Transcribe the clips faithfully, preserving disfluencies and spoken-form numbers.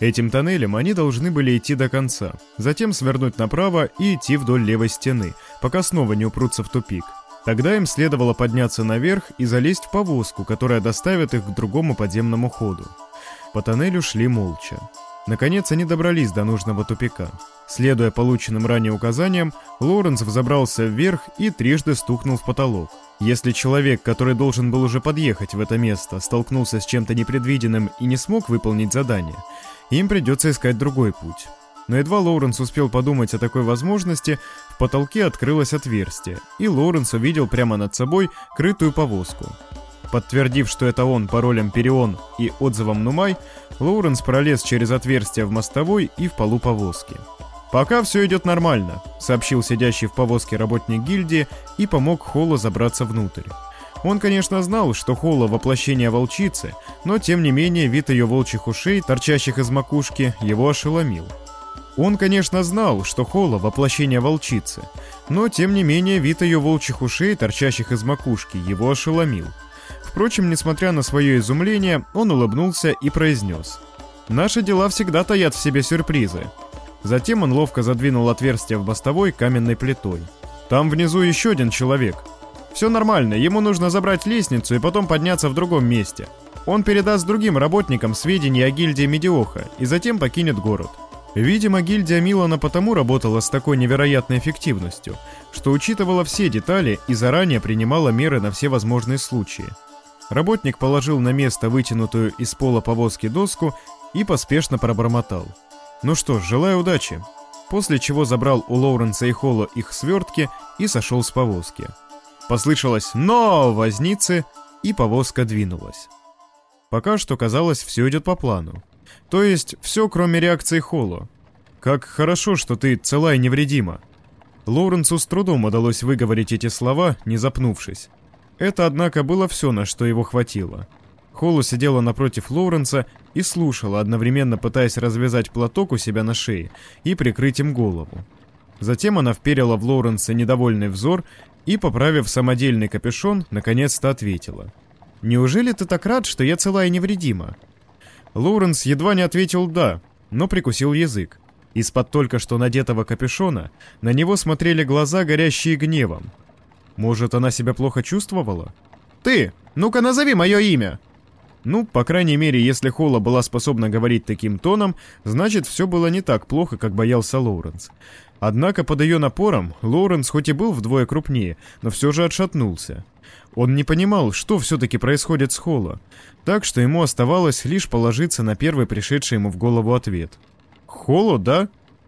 Этим тоннелем они должны были идти до конца, затем свернуть направо и идти вдоль левой стены, пока снова не упрутся в тупик. Тогда им следовало подняться наверх и залезть в повозку, которая доставит их к другому подземному ходу. По тоннелю шли молча. Наконец они добрались до нужного тупика. Следуя полученным ранее указаниям, Лоуренс взобрался вверх и трижды стукнул в потолок. Если человек, который должен был уже подъехать в это место, столкнулся с чем-то непредвиденным и не смог выполнить задание, им придется искать другой путь. Но едва Лоуренс успел подумать о такой возможности, в потолке открылось отверстие, и Лоуренс увидел прямо над собой крытую повозку. Подтвердив, что это он паролем Перион и отзывом Нумай, Лоуренс пролез через отверстие в мостовой и в полу повозки. «Пока все идет нормально», — сообщил сидящий в повозке работник гильдии и помог Холлу забраться внутрь. Он, конечно, знал, что Холла — воплощение волчицы, но тем не менее вид ее волчьих ушей, торчащих из макушки, его ошеломил. Он, конечно, знал, что Холла — воплощение волчицы, но тем не менее вид ее волчьих ушей, торчащих из макушки, его ошеломил. Впрочем, несмотря на свое изумление, он улыбнулся и произнес: «Наши дела всегда таят в себе сюрпризы». Затем он ловко задвинул отверстие в мостовой каменной плитой. «Там внизу еще один человек. Все нормально, ему нужно забрать лестницу и потом подняться в другом месте. Он передаст другим работникам сведения о гильдии Медиоха и затем покинет город». Видимо, гильдия Милана потому работала с такой невероятной эффективностью, что учитывала все детали и заранее принимала меры на все возможные случаи. Работник положил на место вытянутую из пола повозки доску и поспешно пробормотал: «Ну что ж, желаю удачи», после чего забрал у Лоуренса и Холла их свертки и сошел с повозки. Послышалось «но» возницы, и повозка двинулась. Пока что казалось, все идет по плану. То есть все, кроме реакции Холла. «Как хорошо, что ты цела и невредима». Лоуренсу с трудом удалось выговорить эти слова, не запнувшись. Это, однако, было все, на что его хватило. Холла сидела напротив Лоуренса и слушала, одновременно пытаясь развязать платок у себя на шее и прикрыть им голову. Затем она вперила в Лоуренса недовольный взор и, поправив самодельный капюшон, наконец-то ответила: «Неужели ты так рад, что я цела и невредима?» Лоуренс едва не ответил «да», но прикусил язык. Из-под только что надетого капюшона на него смотрели глаза, горящие гневом. Может, она себя плохо чувствовала? «Ты! Ну-ка назови мое имя!» Ну, по крайней мере, если Холла была способна говорить таким тоном, значит, все было не так плохо, как боялся Лоуренс. Однако под ее напором Лоуренс хоть и был вдвое крупнее, но все же отшатнулся. Он не понимал, что все-таки происходит с Холла, так что ему оставалось лишь положиться на первый пришедший ему в голову ответ. «Холла, да?»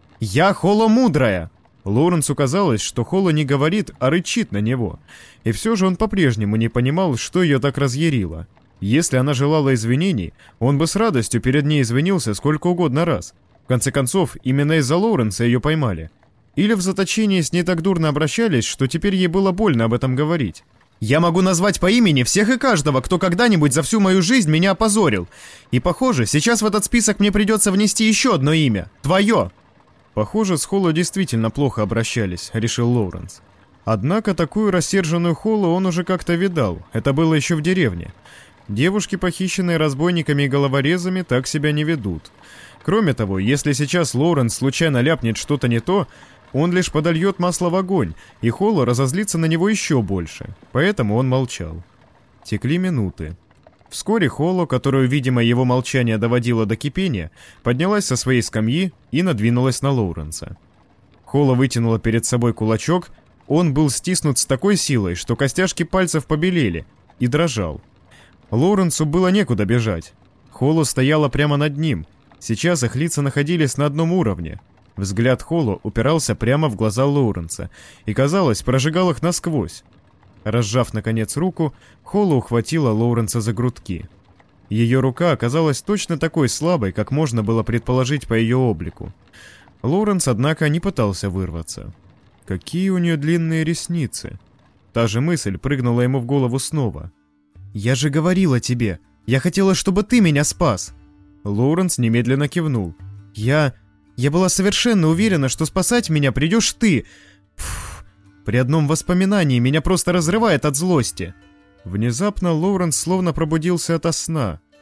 «Я Холла Мудрая!» Лоуренсу казалось, что Холла не говорит, а рычит на него, и все же он по-прежнему не понимал, что ее так разъярило. Если она желала извинений, он бы с радостью перед ней извинился сколько угодно раз. В конце концов, именно из-за Лоуренса ее поймали. Или в заточении с ней так дурно обращались, что теперь ей было больно об этом говорить. «Я могу назвать по имени всех и каждого, кто когда-нибудь за всю мою жизнь меня опозорил. И, похоже, сейчас в этот список мне придется внести еще одно имя. Твое!» Похоже, с Холло действительно плохо обращались, решил Лоуренс. Однако такую рассерженную Холлу он уже как-то видал. Это было еще в деревне. Девушки, похищенные разбойниками и головорезами, так себя не ведут. Кроме того, если сейчас Лоуренс случайно ляпнет что-то не то, он лишь подольет масло в огонь, и Холла разозлится на него еще больше. Поэтому он молчал. Текли минуты. Вскоре Холла, которую, видимо, его молчание доводило до кипения, поднялась со своей скамьи и надвинулась на Лоуренса. Холла вытянула перед собой кулачок, он был стиснут с такой силой, что костяшки пальцев побелели, и дрожал. Лоуренсу было некуда бежать. Холла стояла прямо над ним. Сейчас их лица находились на одном уровне. Взгляд Холла упирался прямо в глаза Лоуренса и, казалось, прожигал их насквозь. Разжав, наконец, руку, Холла ухватила Лоуренса за грудки. Ее рука оказалась точно такой слабой, как можно было предположить по ее облику. Лоуренс, однако, не пытался вырваться. Какие у нее длинные ресницы! Та же мысль прыгнула ему в голову снова. «Я же говорила тебе! Я хотела, чтобы ты меня спас!» Лоуренс немедленно кивнул. «Я... я была совершенно уверена, что спасать меня придешь ты! Фух, при одном воспоминании меня просто разрывает от злости!» Внезапно Лоуренс словно пробудился ото сна.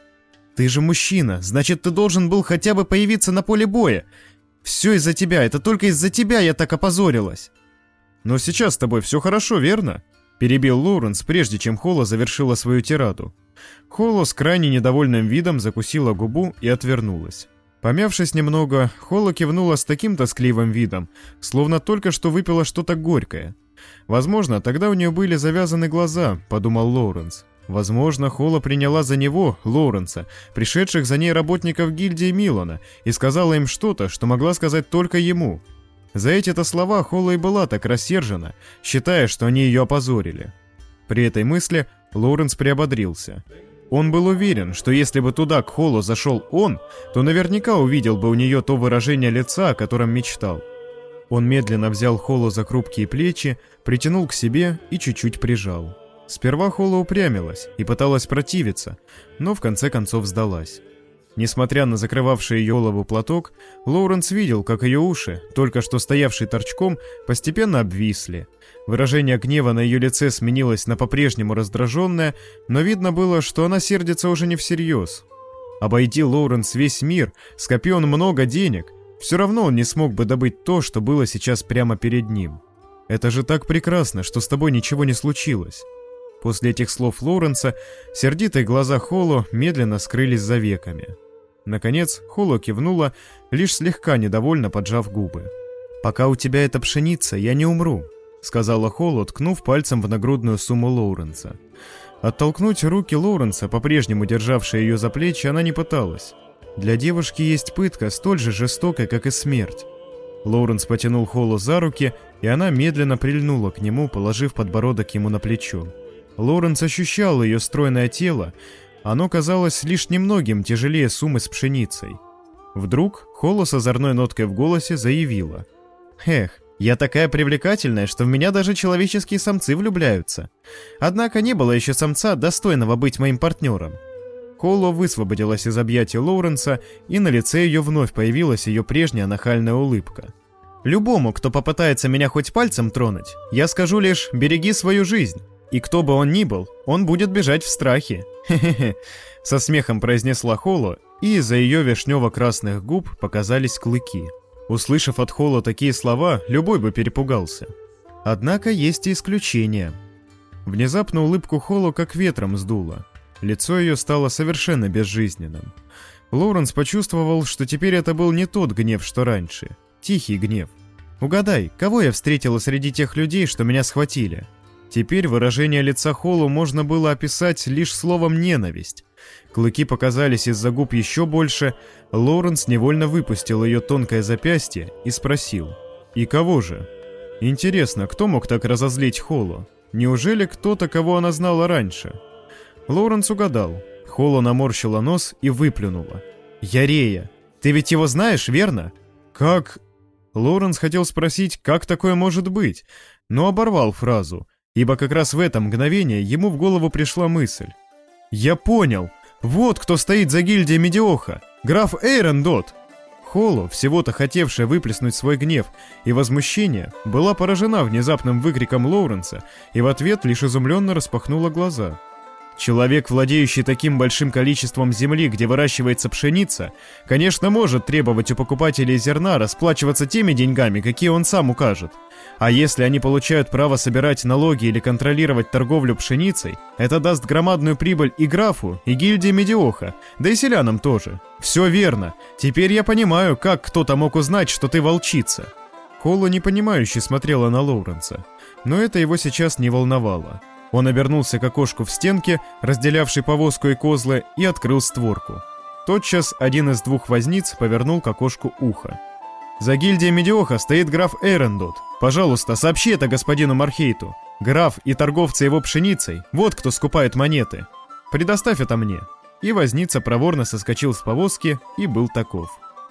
Ты же мужчина, значит, ты должен был хотя бы появиться на поле боя. Все из-за тебя, это только из-за тебя я так опозорилась. Но сейчас с тобой все хорошо, верно? Перебил Лоуренс, прежде чем Холо завершила свою тираду. Холо с крайне недовольным видом закусила губу и отвернулась. Помявшись немного, Холо кивнула с таким тоскливым видом, словно только что выпила что-то горькое. Возможно, тогда у нее были завязаны глаза, подумал Лоуренс. Возможно, Холо приняла за него, Лоуренса, пришедших за ней работников гильдии Милана, и сказала им что-то, что могла сказать только ему. За эти-то слова Холо и была так рассержена, считая, что они ее опозорили. При этой мысли Лоуренс приободрился. Он был уверен, что если бы туда к Холо зашел он, то наверняка увидел бы у нее то выражение лица, о котором мечтал. Он медленно взял Холо за хрупкие плечи, притянул к себе и чуть-чуть прижал. Сперва Холо упрямилась и пыталась противиться, но в конце концов сдалась. Несмотря на закрывавший ее голову платок, Лоуренс видел, как ее уши, только что стоявшие торчком, постепенно обвисли. Выражение гнева на ее лице сменилось на по-прежнему раздраженное, но видно было, что она сердится уже не всерьез. Обойди Лоуренс весь мир, скопи он много денег, все равно он не смог бы добыть то, что было сейчас прямо перед ним. «Это же так прекрасно, что с тобой ничего не случилось». После этих слов Лоуренса сердитые глаза Холо медленно скрылись за веками. Наконец Холо кивнула, лишь слегка недовольно поджав губы. «Пока у тебя эта пшеница, я не умру», — сказала Холо, ткнув пальцем в нагрудную сумму Лоуренса. Оттолкнуть руки Лоуренса, по-прежнему державшие ее за плечи, она не пыталась. Для девушки есть пытка, столь же жестокая, как и смерть. Лоуренс потянул Холо за руки, и она медленно прильнула к нему, положив подбородок ему на плечо. Лоуренс ощущал ее стройное тело, оно казалось лишь немногим тяжелее суммы с пшеницей. Вдруг Холо с озорной ноткой в голосе заявила: «Эх, я такая привлекательная, что в меня даже человеческие самцы влюбляются. Однако не было еще самца, достойного быть моим партнером». Холо высвободилась из объятий Лоуренса, и на лице ее вновь появилась ее прежняя нахальная улыбка. «Любому, кто попытается меня хоть пальцем тронуть, я скажу лишь «береги свою жизнь». И кто бы он ни был, он будет бежать в страхе. Хе-хе-хе», — со смехом произнесла Холо, и из-за ее вишнево-красных губ показались клыки. Услышав от Холо такие слова, любой бы перепугался. Однако есть и исключения. Внезапно улыбку Холо как ветром сдуло. Лицо ее стало совершенно безжизненным. Лоуренс почувствовал, что теперь это был не тот гнев, что раньше. Тихий гнев. «Угадай, кого я встретила среди тех людей, что меня схватили?» Теперь выражение лица Холо можно было описать лишь словом «ненависть». Клыки показались из-за губ еще больше. Лоуренс невольно выпустил ее тонкое запястье и спросил: «И кого же?» Интересно, кто мог так разозлить Холо? Неужели кто-то, кого она знала раньше? Лоуренс угадал. Холо наморщила нос и выплюнула: «Ярея! Ты ведь его знаешь, верно?» «Как?» Лоуренс хотел спросить, как такое может быть, но оборвал фразу, ибо как раз в это мгновение ему в голову пришла мысль. «Я понял! Вот кто стоит за гильдией Медиоха! Граф Эйрендот!» Холо, всего-то хотевшая выплеснуть свой гнев и возмущение, была поражена внезапным выкриком Лоуренса и в ответ лишь изумленно распахнула глаза. Человек, владеющий таким большим количеством земли, где выращивается пшеница, конечно, может требовать у покупателей зерна расплачиваться теми деньгами, какие он сам укажет. А если они получают право собирать налоги или контролировать торговлю пшеницей, это даст громадную прибыль и графу, и гильдии Медиоха, да и селянам тоже. Все верно. Теперь я понимаю, как кто-то мог узнать, что ты волчица. Холо непонимающе смотрела на Лоуренса, но это его сейчас не волновало. Он обернулся к окошку в стенке, разделявшей повозку и козлы, и открыл створку. Тотчас один из двух возниц повернул к окошку ухо. «За гильдией Медиоха стоит граф Эйрендот. Пожалуйста, сообщи это господину Мархейту. Граф и торговцы его пшеницей, вот кто скупает монеты. Предоставь это мне». И возница проворно соскочил с повозки и был таков.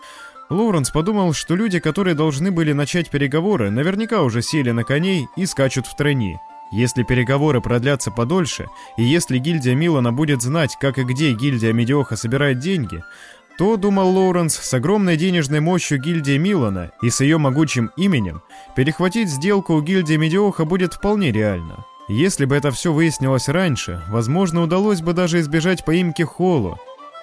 Лоуренс подумал, что люди, которые должны были начать переговоры, наверняка уже сели на коней и скачут в тройни. Если переговоры продлятся подольше, и если гильдия Милана будет знать, как и где гильдия Медиоха собирает деньги, то, думал Лоуренс, с огромной денежной мощью гильдии Милана и с ее могучим именем перехватить сделку у гильдии Медиоха будет вполне реально. Если бы это все выяснилось раньше, возможно, удалось бы даже избежать поимки Холо.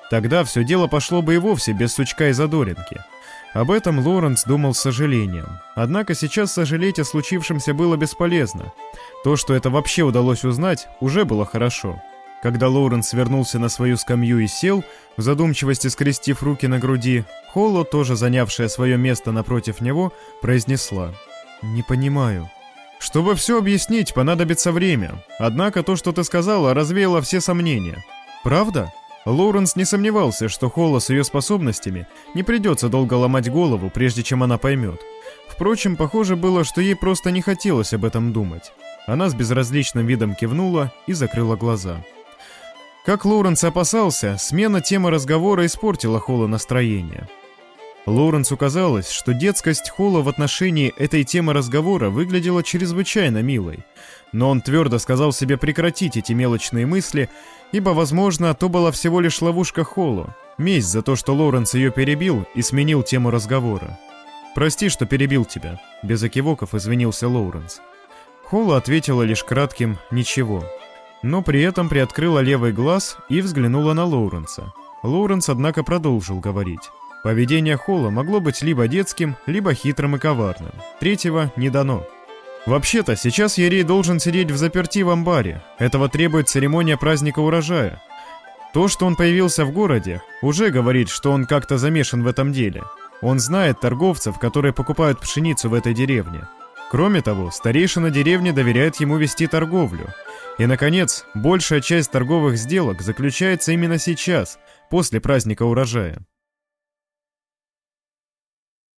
Тогда все дело пошло бы и вовсе без сучка и задоринки. Об этом Лоуренс думал с сожалением. Однако сейчас сожалеть о случившемся было бесполезно. То, что это вообще удалось узнать, уже было хорошо. Когда Лоуренс вернулся на свою скамью и сел, в задумчивости скрестив руки на груди, Холло, тоже занявшая свое место напротив него, произнесла: «Не понимаю». «Чтобы все объяснить, понадобится время. Однако то, что ты сказала, развеяло все сомнения». «Правда?» Лоуренс не сомневался, что Холло с ее способностями не придется долго ломать голову, прежде чем она поймет. Впрочем, похоже было, что ей просто не хотелось об этом думать. Она с безразличным видом кивнула и закрыла глаза. Как Лоуренс опасался, смена темы разговора испортила Холло настроение. Лоуренсу казалось, что детскость Холло в отношении этой темы разговора выглядела чрезвычайно милой. Но он твердо сказал себе прекратить эти мелочные мысли, ибо, возможно, то была всего лишь ловушка Холло, месть за то, что Лоуренс ее перебил и сменил тему разговора. «Прости, что перебил тебя», — без окивоков извинился Лоуренс. Холло ответила лишь кратким «ничего», но при этом приоткрыла левый глаз и взглянула на Лоуренса. Лоуренс, однако, продолжил говорить. Поведение Холло могло быть либо детским, либо хитрым и коварным. Третьего не дано. Вообще-то, сейчас Ярей должен сидеть взаперти в амбаре. Этого требует церемония праздника урожая. То, что он появился в городе, уже говорит, что он как-то замешан в этом деле. Он знает торговцев, которые покупают пшеницу в этой деревне. Кроме того, старейшина деревни доверяет ему вести торговлю. И, наконец, большая часть торговых сделок заключается именно сейчас, после праздника урожая.